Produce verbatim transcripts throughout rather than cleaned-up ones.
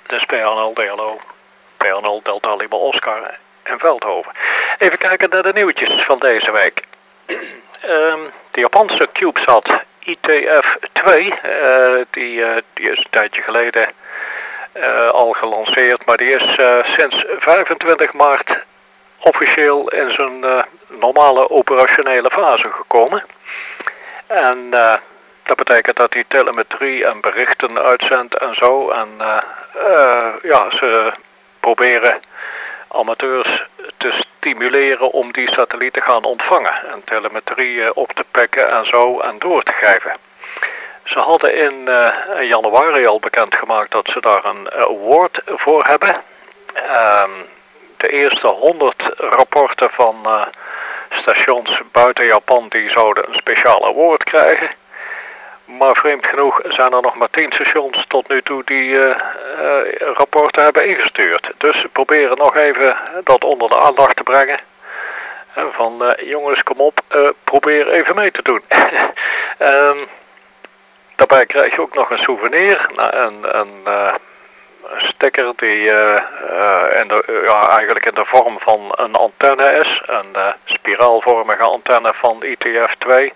Dus P N L D L O, P N L Delta Lima Oscar en Veldhoven. Even kijken naar de nieuwtjes van deze week. um, de Japanse CubeSat I T F twee, uh, die, uh, die is een tijdje geleden uh, al gelanceerd, maar die is uh, sinds vijfentwintig maart officieel in zijn uh, normale operationele fase gekomen. En uh, dat betekent dat hij telemetrie en berichten uitzendt en zo. En uh, uh, ja, ze proberen amateurs te stimuleren om die satelliet te gaan ontvangen. En telemetrie uh, op te pikken en zo en door te geven. Ze hadden in uh, januari al bekendgemaakt dat ze daar een award voor hebben. Um, de eerste honderd rapporten van uh, stations buiten Japan die zouden een speciaal award krijgen. Maar vreemd genoeg zijn er nog maar tien stations tot nu toe die uh, uh, rapporten hebben ingestuurd. Dus ze proberen nog even dat onder de aandacht te brengen. En van uh, jongens, kom op, uh, probeer even mee te doen. um, daarbij krijg je ook nog een souvenir, een, een, uh, een sticker die uh, uh, in de, uh, ja, eigenlijk in de vorm van een antenne is. Een uh, spiraalvormige antenne van I T F twee.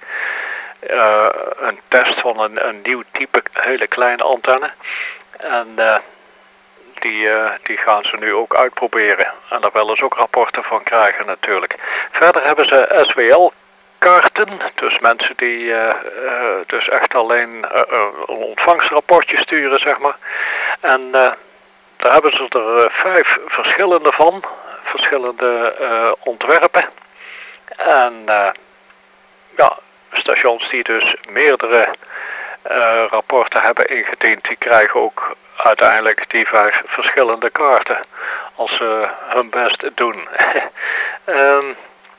Uh, een test van een, een nieuw type hele kleine antenne. En uh, die, uh, die gaan ze nu ook uitproberen. En daar willen ze ook rapporten van krijgen natuurlijk. Verder hebben ze S W L kaarten. Dus mensen die uh, uh, dus echt alleen uh, uh, een ontvangstrapportje sturen, zeg maar. En uh, daar hebben ze er uh, vijf verschillende van. Verschillende uh, ontwerpen. En uh, ja... stations die dus meerdere uh, rapporten hebben ingediend, die krijgen ook uiteindelijk die vijf verschillende kaarten als ze hun best doen. um,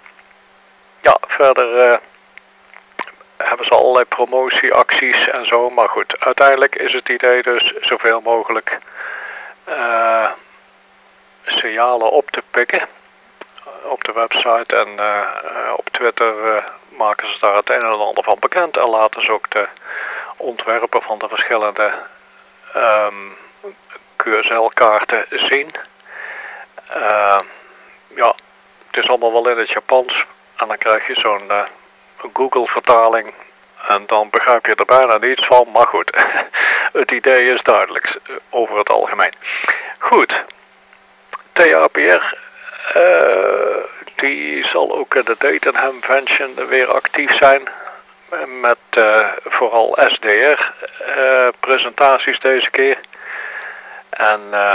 ja, verder uh, hebben ze allerlei promotieacties en zo, maar goed, uiteindelijk is het idee dus zoveel mogelijk uh, signalen op te pikken op de website en uh, op Twitter uh, maken ze daar het een en ander van bekend en laten ze ook de ontwerpen van de verschillende um, Q S L-kaarten zien. Uh, ja, het is allemaal wel in het Japans en dan krijg je zo'n uh, Google-vertaling en dan begrijp je er bijna niets van, maar goed, het idee is duidelijk over het algemeen. Goed, T A P R... Uh, die zal ook in de Dagenham Convention weer actief zijn. Met uh, vooral S D R uh, presentaties deze keer. En uh,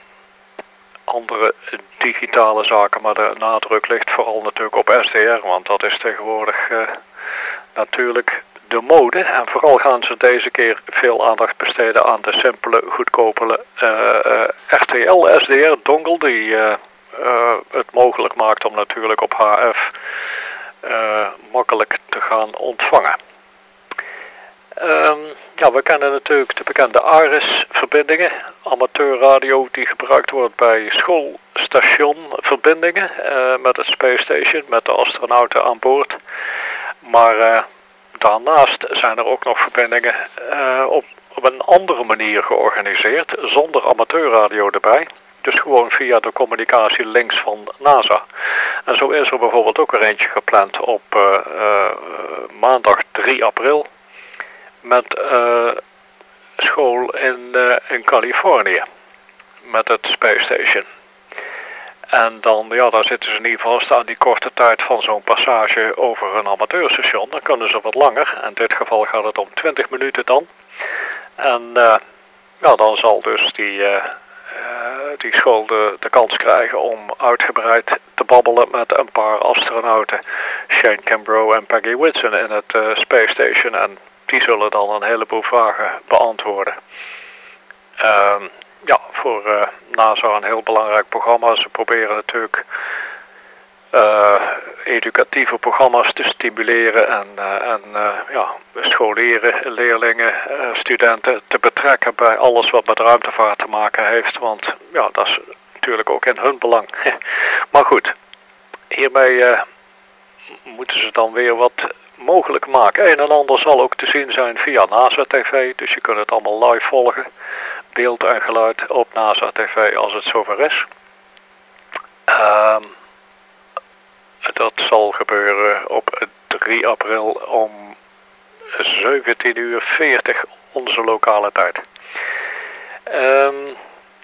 andere digitale zaken. Maar de nadruk ligt vooral natuurlijk op S D R. Want dat is tegenwoordig uh, natuurlijk de mode. En vooral gaan ze deze keer veel aandacht besteden aan de simpele, goedkope uh, uh, R T L S D R dongle. Die... Uh, Uh, het mogelijk maakt om natuurlijk op H F uh, makkelijk te gaan ontvangen. Um, ja, we kennen natuurlijk de bekende ARIS-verbindingen, amateurradio die gebruikt wordt bij schoolstationverbindingen uh, met het Space Station, met de astronauten aan boord. Maar uh, daarnaast zijn er ook nog verbindingen uh, op, op een andere manier georganiseerd, zonder amateurradio erbij. Dus gewoon via de communicatielinks van NASA. En zo is er bijvoorbeeld ook er eentje gepland op uh, uh, maandag drie april. Met uh, school in, uh, in Californië. Met het Space Station. En dan, ja, daar zitten ze in ieder geval vast aan die korte tijd van zo'n passage over een amateurstation. Dan kunnen ze wat langer. In dit geval gaat het om twintig minuten dan. En uh, ja, dan zal dus die... Uh, Uh, die school de, de kans krijgen om uitgebreid te babbelen met een paar astronauten, Shane Kimbrough en Peggy Whitson in het uh, Space Station, en die zullen dan een heleboel vragen beantwoorden. Uh, ja, voor uh, NASA een heel belangrijk programma. Ze proberen natuurlijk uh, educatieve programma's te stimuleren en, uh, en uh, ja, scholieren, leerlingen, uh, studenten te betrekken bij alles wat met ruimtevaart te maken heeft. Want ja, dat is natuurlijk ook in hun belang. Maar goed, hiermee uh, moeten ze dan weer wat mogelijk maken. Een en ander zal ook te zien zijn via NASA T V, dus je kunt het allemaal live volgen. beeld en geluid op NASA T V als het zover is. Um, dat zal gebeuren op drie april om zeventien uur veertig onze lokale tijd. Um,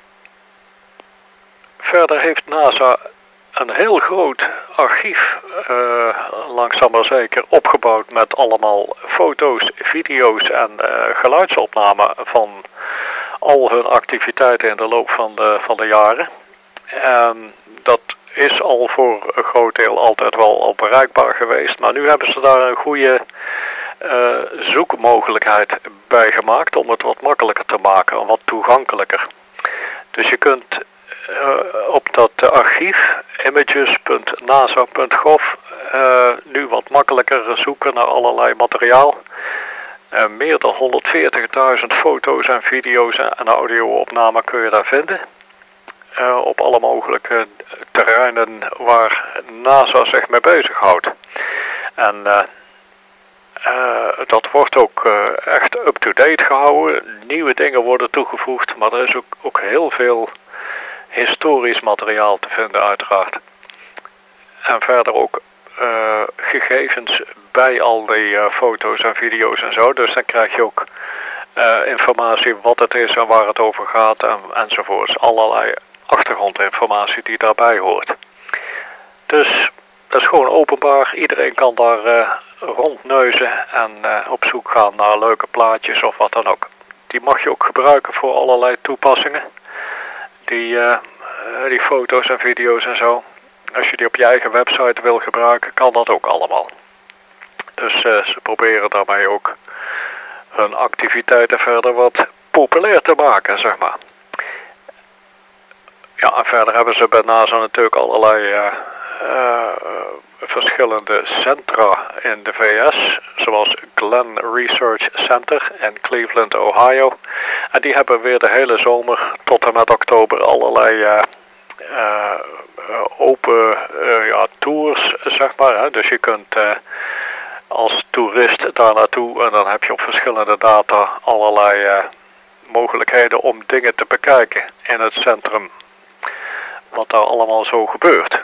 verder heeft NASA een heel groot archief, uh, langzaam maar zeker, opgebouwd met allemaal foto's, video's en uh, geluidsopnamen van al hun activiteiten in de loop van de, van de jaren. En dat is al voor een groot deel altijd wel al bereikbaar geweest, maar nu hebben ze daar een goede uh, zoekmogelijkheid bij gemaakt om het wat makkelijker te maken en wat toegankelijker. Dus je kunt uh, op dat archief images punt nasa punt gov uh, nu wat makkelijker zoeken naar allerlei materiaal. Uh, meer dan honderdveertigduizend foto's en video's en audio-opnamen kun je daar vinden. Uh, op alle mogelijke terreinen waar NASA zich mee bezighoudt. En uh, uh, dat wordt ook uh, echt up-to-date gehouden. Nieuwe dingen worden toegevoegd, maar er is ook, ook heel veel historisch materiaal te vinden uiteraard. En verder ook uh, gegevens bij al die uh, foto's en video's en zo. Dus dan krijg je ook uh, informatie wat het is en waar het over gaat en, enzovoorts. Allerlei achtergrondinformatie die daarbij hoort. Dus dat is gewoon openbaar. Iedereen kan daar uh, rondneuzen en uh, op zoek gaan naar leuke plaatjes of wat dan ook. Die mag je ook gebruiken voor allerlei toepassingen. Die, uh, die foto's en video's en zo. Als je die op je eigen website wil gebruiken, kan dat ook allemaal. Dus uh, ze proberen daarmee ook hun activiteiten verder wat populair te maken, zeg maar. Ja, en verder hebben ze bij NASA natuurlijk allerlei uh, uh, verschillende centra in de V S, zoals Glenn Research Center in Cleveland, Ohio. En die hebben weer de hele zomer tot en met oktober allerlei uh, uh, open uh, ja, tours, zeg maar. Hè. Dus je kunt uh, als toerist daar naartoe en dan heb je op verschillende data allerlei uh, mogelijkheden om dingen te bekijken in het centrum. Wat daar allemaal zo gebeurt.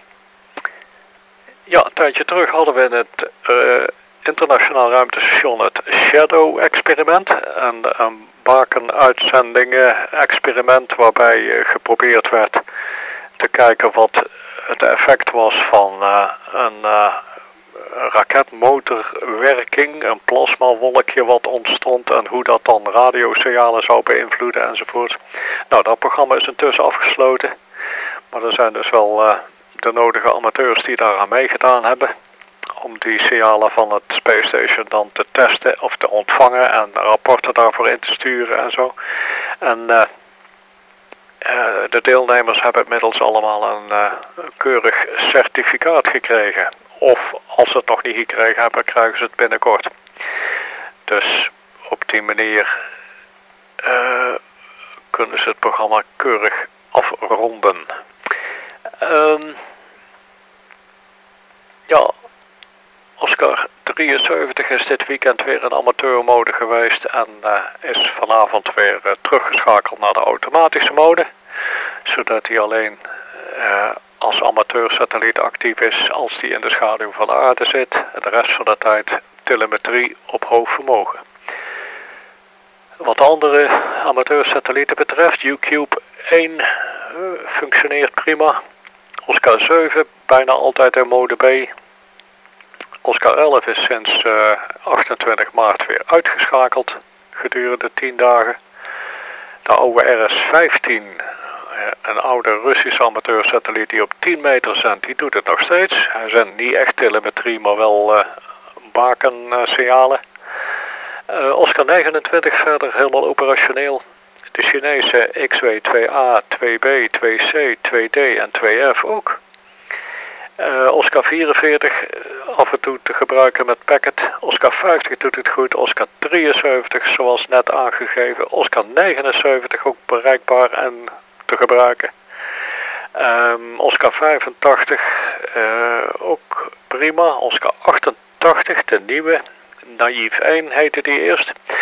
Ja, een tijdje terug hadden we in het uh, internationaal ruimtestation het Shadow-experiment. Een, een bakenuitzendingen-experiment waarbij uh, geprobeerd werd te kijken wat het effect was van uh, een uh, raketmotorwerking, een plasmawolkje wat ontstond en hoe dat dan radiosignalen zou beïnvloeden enzovoort. Nou, dat programma is intussen afgesloten. Maar er zijn dus wel uh, de nodige amateurs die daaraan meegedaan hebben. Om die signalen van het Space Station dan te testen of te ontvangen en rapporten daarvoor in te sturen en zo. En uh, uh, de deelnemers hebben inmiddels allemaal een uh, keurig certificaat gekregen. Of als ze het nog niet gekregen hebben, krijgen ze het binnenkort. Dus op die manier uh, kunnen ze het programma keurig afronden. Um, ja, Oscar drieënzeventig is dit weekend weer in amateurmode geweest en uh, is vanavond weer uh, teruggeschakeld naar de automatische mode. Zodat hij alleen uh, als amateursatelliet actief is als hij in de schaduw van de aarde zit. En de rest van de tijd telemetrie op hoog vermogen. Wat andere amateursatellieten betreft, UCube één uh, functioneert prima. Oscar zeven bijna altijd in mode B. Oscar elf is sinds uh, achtentwintig maart weer uitgeschakeld gedurende tien dagen. De oude R S vijftien, een oude Russische amateursatelliet die op tien meter zendt, die doet het nog steeds. Hij zendt niet echt telemetrie, maar wel uh, bakensignalen. Uh, Oscar negenentwintig verder helemaal operationeel. De Chinese X W twee A, twee B, twee C, twee D en twee F ook. Uh, Oscar vierenveertig af en toe te gebruiken met packet. Oscar vijftig doet het goed. Oscar drieënzeventig zoals net aangegeven. Oscar negenenzeventig ook bereikbaar en te gebruiken. Um, Oscar vijfentachtig uh, ook prima. Oscar achtentachtig, de nieuwe. Naïef één heette die eerst.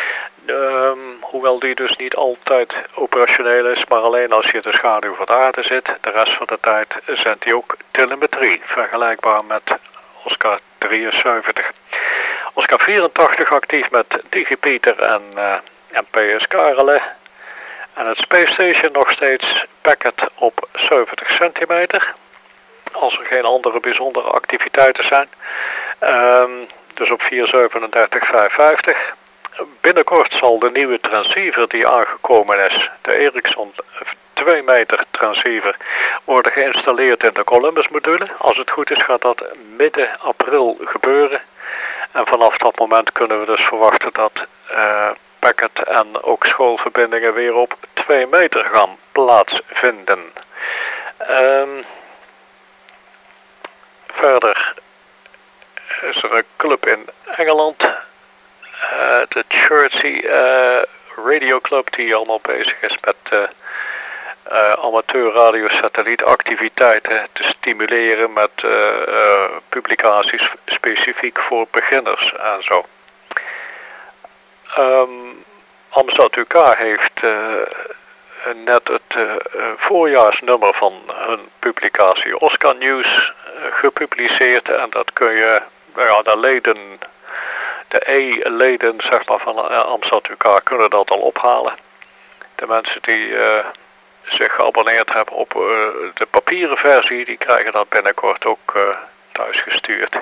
Um, hoewel die dus niet altijd operationeel is, maar alleen als je in de schaduw van de aarde zit. De rest van de tijd zendt hij ook telemetrie, vergelijkbaar met Oscar drieënzeventig. Oscar vierentachtig actief met Digipeater en, uh, en P S K R L E. En het Space Station nog steeds packet op zeventig centimeter. Als er geen andere bijzondere activiteiten zijn. Um, dus op vier zevenendertig vijfhonderdvijftig. Binnenkort zal de nieuwe transceiver die aangekomen is, de Ericsson twee meter transceiver, worden geïnstalleerd in de Columbus module. Als het goed is gaat dat midden april gebeuren. En vanaf dat moment kunnen we dus verwachten dat uh, packet en ook schoolverbindingen weer op twee meter gaan plaatsvinden. Um, verder is er een club in Engeland. Uh, de Chertsey uh, Radio Club die allemaal bezig is met uh, uh, amateurradiosatellietactiviteiten te stimuleren met uh, uh, publicaties specifiek voor beginners en zo. Um, Amstad U K heeft uh, net het uh, voorjaarsnummer van hun publicatie Oscar News uh, gepubliceerd en dat kun je, ja, de leden... De E-leden zeg maar, van Amstad U K kunnen dat al ophalen. De mensen die uh, zich geabonneerd hebben op uh, de papieren versie, die krijgen dat binnenkort ook uh, thuisgestuurd.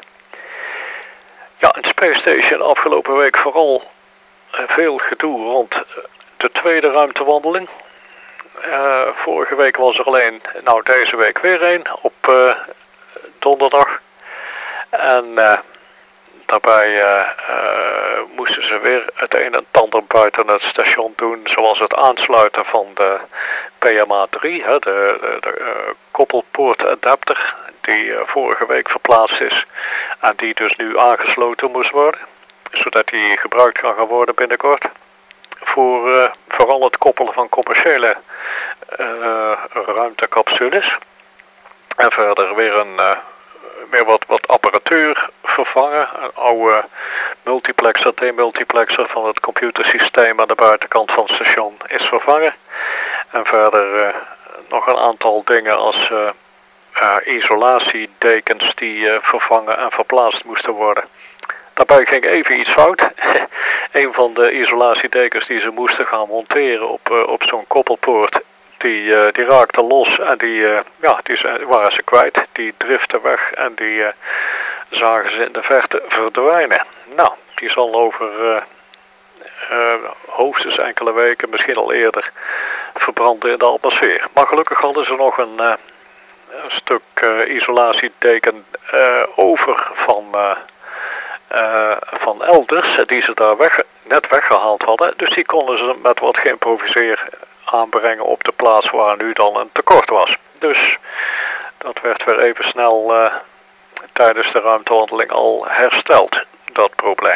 Ja, in Space Station afgelopen week vooral uh, veel gedoe rond de tweede ruimtewandeling. Uh, vorige week was er alleen, nou deze week weer een op uh, donderdag. En... Uh, Daarbij uh, uh, moesten ze weer het een en ander buiten het station doen, zoals het aansluiten van de P M A drie, hè, de, de, de uh, koppelpoort adapter, die uh, vorige week verplaatst is en die dus nu aangesloten moest worden, zodat die gebruikt kan gaan worden binnenkort. Voor uh, vooral het koppelen van commerciële uh, ruimtecapsules. En verder weer een... Uh, weer wat, wat apparatuur vervangen. Een oude multiplexer, demultiplexer van het computersysteem aan de buitenkant van het station is vervangen. En verder uh, nog een aantal dingen als uh, uh, isolatiedekens die uh, vervangen en verplaatst moesten worden. Daarbij ging even iets fout. Een van de isolatiedekens die ze moesten gaan monteren op, uh, op zo'n koppelpoort, Die, uh, die raakten los en die, uh, ja, die waren ze kwijt. Die driften weg en die uh, zagen ze in de verte verdwijnen. Nou, die zal over uh, uh, hoogstens enkele weken, misschien al eerder, verbranden in de atmosfeer. Maar gelukkig hadden ze nog een, uh, een stuk uh, isolatiedeken uh, over van, uh, uh, van elders, die ze daar weg, net weggehaald hadden. Dus die konden ze met wat geïmproviseerd aanbrengen op de plaats waar nu dan een tekort was. Dus dat werd weer even snel uh, tijdens de ruimtewandeling al hersteld, dat probleem.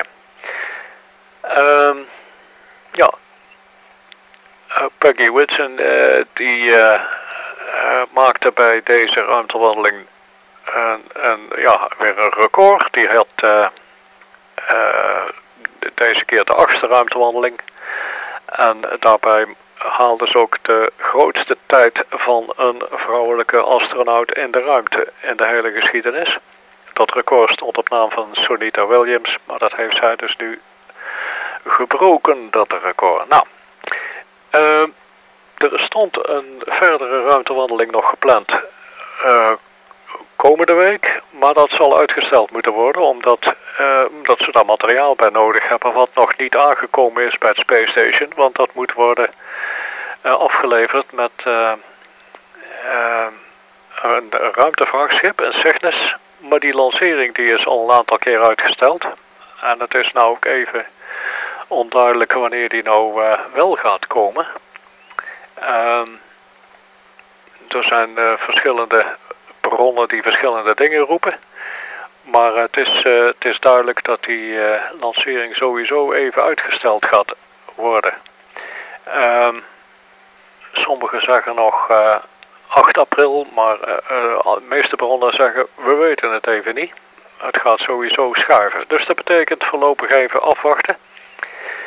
Um, ja, uh, Peggy Whitson uh, die uh, uh, maakte bij deze ruimtewandeling een, een, ja, weer een record. Die had uh, uh, deze keer de achtste ruimtewandeling en daarbij haalde ze ook de grootste tijd van een vrouwelijke astronaut in de ruimte in de hele geschiedenis. Dat record stond op naam van Sunita Williams, maar dat heeft zij dus nu gebroken, dat record. Nou, uh, er stond een verdere ruimtewandeling nog gepland uh, komende week, maar dat zal uitgesteld moeten worden, omdat, uh, omdat ze daar materiaal bij nodig hebben wat nog niet aangekomen is bij het Space Station, want dat moet worden uh, afgeleverd met uh, uh, een ruimtevrachtschip, een Cygnus, maar die lancering die is al een aantal keer uitgesteld en het is nou ook even onduidelijk wanneer die nou uh, wel gaat komen. Uh, er zijn uh, verschillende bronnen die verschillende dingen roepen. Maar uh, het, is, uh, het is duidelijk dat die uh, lancering sowieso even uitgesteld gaat worden. Uh, sommigen zeggen nog uh, acht april, maar uh, uh, de meeste bronnen zeggen we weten het even niet. Het gaat sowieso schuiven. Dus dat betekent voorlopig even afwachten.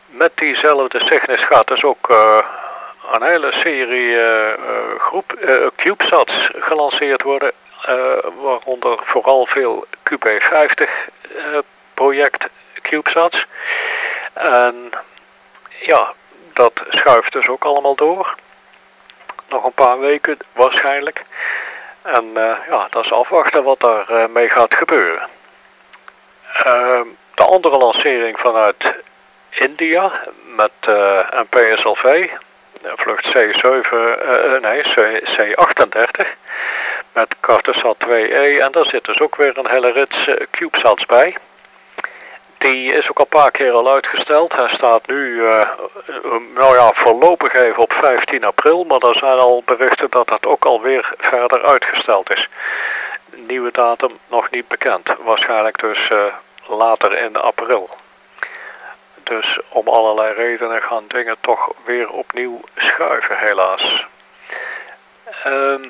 met diezelfde Cygnus gaat dus ook uh, een hele serie uh, groep, uh, CubeSats gelanceerd worden. Uh, waaronder vooral veel Q B vijftig uh, project CubeSats. En ja, dat schuift dus ook allemaal door. Nog een paar weken waarschijnlijk. En uh, ja, dat is afwachten wat daar uh, mee gaat gebeuren. Uh, de andere lancering vanuit India met uh, een P S L V, vlucht C zeven, uh, nee, C achtendertig met Cartosat twee E en daar zit dus ook weer een hele rits uh, CubeSats bij. Die is ook al een paar keer al uitgesteld. Hij staat nu, uh, nou ja, voorlopig even op vijftien april, maar er zijn al berichten dat dat ook alweer verder uitgesteld is. Nieuwe datum nog niet bekend, waarschijnlijk dus uh, later in april. Dus om allerlei redenen gaan dingen toch weer opnieuw schuiven, helaas. Um,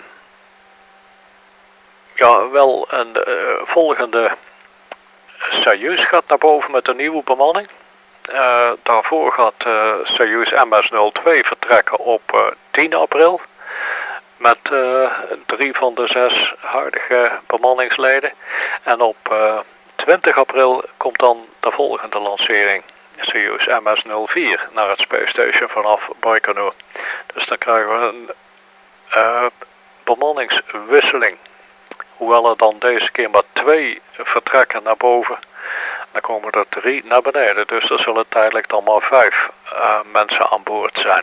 ja, wel een uh, volgende Soyuz gaat naar boven met een nieuwe bemanning. Uh, daarvoor gaat uh, Soyuz M S nul twee vertrekken op uh, tien april. Met uh, drie van de zes huidige bemanningsleden. En op uh, twintig april komt dan de volgende lancering. Soyuz M S nul vier naar het Space Station vanaf Baikonur. Dus dan krijgen we een uh, bemanningswisseling. Hoewel er dan deze keer maar twee vertrekken naar boven. Dan komen er drie naar beneden. Dus er zullen tijdelijk dan maar vijf uh, mensen aan boord zijn.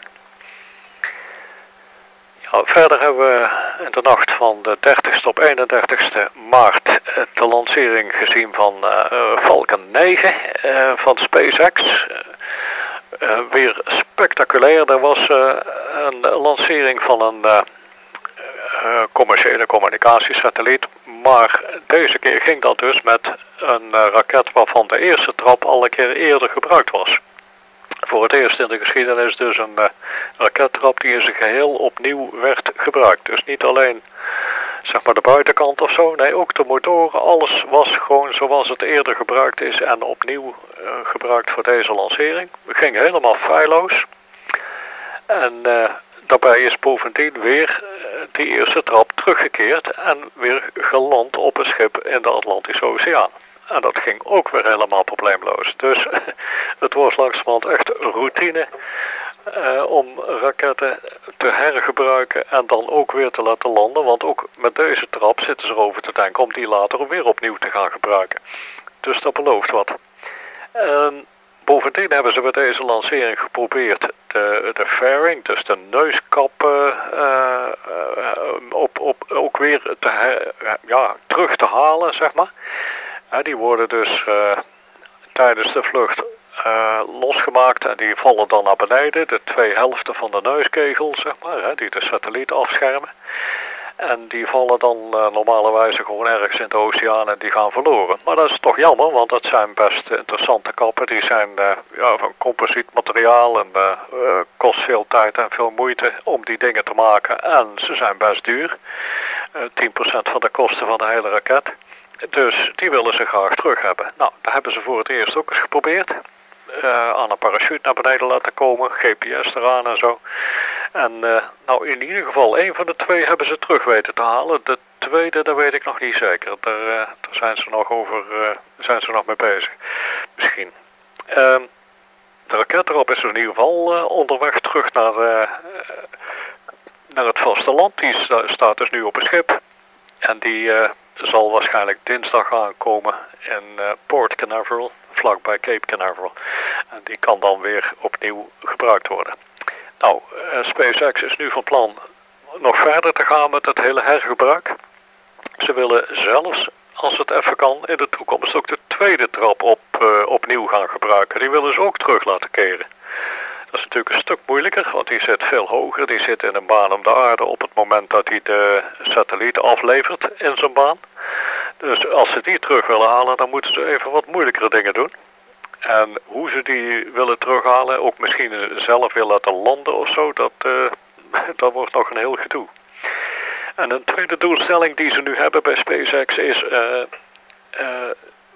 Ja, verder hebben we in de nacht van de dertigste op eenendertigste maart de lancering gezien van uh, Falcon negen uh, van SpaceX. Uh, uh, weer spectaculair. Er was uh, een lancering van een uh, uh, commerciële communicatiesatelliet. Maar deze keer ging dat dus met een uh, raket waarvan de eerste trap al een keer eerder gebruikt was. Voor het eerst in de geschiedenis dus een uh, rakettrap die in zijn geheel opnieuw werd gebruikt. Dus niet alleen zeg maar de buitenkant of zo, nee ook de motoren, alles was gewoon zoals het eerder gebruikt is en opnieuw uh, gebruikt voor deze lancering. We gingen helemaal feilloos en uh, daarbij is bovendien weer uh, die eerste trap teruggekeerd en weer geland op een schip in de Atlantische Oceaan. En dat ging ook weer helemaal probleemloos. Dus het was langzamerhand echt routine uh, om raketten te hergebruiken en dan ook weer te laten landen. Want ook met deze trap zitten ze erover te denken om die later weer opnieuw te gaan gebruiken. Dus dat belooft wat. En bovendien hebben ze bij deze lancering geprobeerd de, de fairing, dus de neuskap, uh, uh, op, op, ook weer te her, ja, terug te halen, zeg maar. Ja, die worden dus uh, tijdens de vlucht uh, losgemaakt en die vallen dan naar beneden. De twee helften van de neuskegel, zeg maar, hè, die de satelliet afschermen. En die vallen dan uh, normalerwijze gewoon ergens in de oceaan en die gaan verloren. Maar dat is toch jammer, want dat zijn best interessante kappen. Die zijn uh, ja, van composietmateriaal en uh, uh, kost veel tijd en veel moeite om die dingen te maken. En ze zijn best duur. Uh, tien procent van de kosten van de hele raket. Dus die willen ze graag terug hebben. Nou, dat hebben ze voor het eerst ook eens geprobeerd. Uh, aan een parachute naar beneden laten komen, G P S eraan en zo. En uh, nou, in ieder geval, één van de twee hebben ze terug weten te halen. De tweede, dat weet ik nog niet zeker. Daar, uh, daar zijn ze nog over, uh, zijn ze nog mee bezig. Misschien. Uh, de raket erop is in ieder geval uh, onderweg terug naar, uh, naar het vasteland. Die staat dus nu op een schip. En die uh, zal waarschijnlijk dinsdag aankomen in uh, Port Canaveral, vlakbij Cape Canaveral. En die kan dan weer opnieuw gebruikt worden. Nou, uh, SpaceX is nu van plan nog verder te gaan met het hele hergebruik. Ze willen zelfs, als het even kan, in de toekomst ook de tweede trap op, uh, opnieuw gaan gebruiken. Die willen ze ook terug laten keren. Dat is natuurlijk een stuk moeilijker, want die zit veel hoger. Die zit in een baan om de aarde op het moment dat hij de satelliet aflevert in zijn baan. Dus als ze die terug willen halen, dan moeten ze even wat moeilijkere dingen doen. En hoe ze die willen terughalen, ook misschien zelf weer laten landen of zo, dat, uh, dat wordt nog een heel gedoe. En een tweede doelstelling die ze nu hebben bij SpaceX is uh, uh,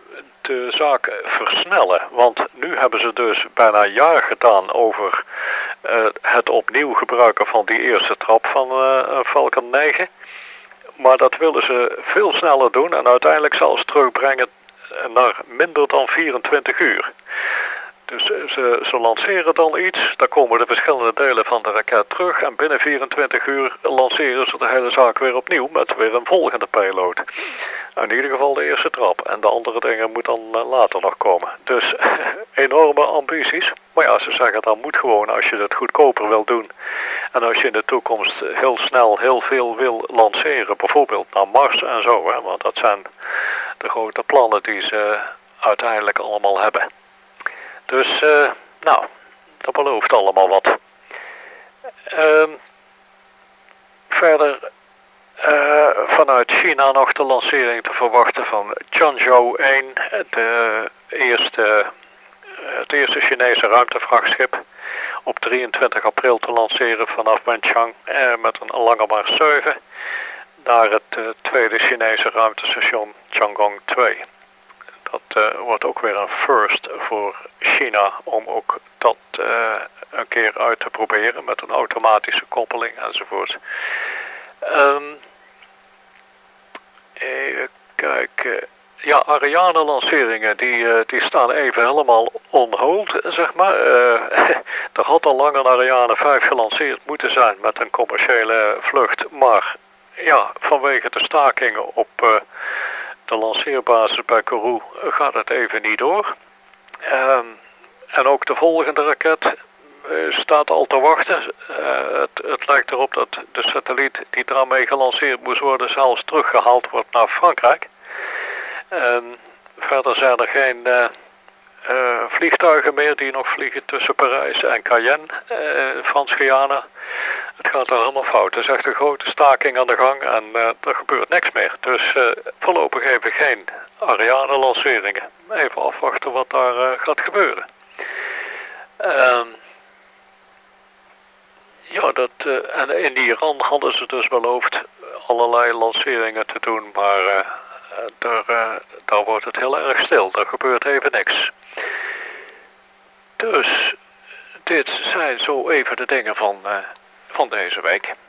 de zaak versnellen. Want nu hebben ze dus bijna een jaar gedaan over uh, het opnieuw gebruiken van die eerste trap van uh, Falcon negen. Maar dat willen ze veel sneller doen en uiteindelijk zelfs terugbrengen naar minder dan vierentwintig uur. Dus ze, ze lanceren dan iets, dan komen de verschillende delen van de raket terug en binnen vierentwintig uur lanceren ze de hele zaak weer opnieuw met weer een volgende payload. In ieder geval de eerste trap en de andere dingen moeten dan later nog komen. Dus enorme ambities, maar ja, ze zeggen dat moet gewoon als je het goedkoper wil doen. En als je in de toekomst heel snel heel veel wil lanceren, bijvoorbeeld naar Mars en zo, hè, want dat zijn de grote plannen die ze uiteindelijk allemaal hebben. Dus, uh, nou, dat belooft allemaal wat. Uh, verder uh, vanuit China nog de lancering te verwachten van Tianzhou één, de eerste, het eerste Chinese ruimtevrachtsschip. Op drieëntwintig april te lanceren vanaf Wenchang uh, met een Lange Mars zeven naar het uh, tweede Chinese ruimtestation Tiangong twee. Dat uh, wordt ook weer een first voor China om ook dat uh, een keer uit te proberen met een automatische koppeling enzovoort. Um, even kijken. Ja, Ariane lanceringen die, uh, die staan even helemaal on hold, zeg maar. Uh, er had al lang een Ariane vijf gelanceerd moeten zijn met een commerciële vlucht, maar ja, vanwege de stakingen op uh, de lanceerbasis bij Kourou gaat het even niet door. Um, en ook de volgende raket uh, staat al te wachten. Uh, het, het lijkt erop dat de satelliet die daarmee gelanceerd moest worden zelfs teruggehaald wordt naar Frankrijk. Um, verder zijn er geen uh, uh, vliegtuigen meer die nog vliegen tussen Parijs en Cayenne, uh, Frans-Guyana. Het gaat er helemaal fout. Er is echt een grote staking aan de gang en uh, er gebeurt niks meer. Dus uh, voorlopig even geen Ariane lanceringen. Even afwachten wat daar uh, gaat gebeuren. Um, ja, dat, uh, en in Iran hadden ze dus beloofd allerlei lanceringen te doen, maar uh, daar, uh, daar wordt het heel erg stil. Er gebeurt even niks. Dus dit zijn zo even de dingen van, uh, van deze week.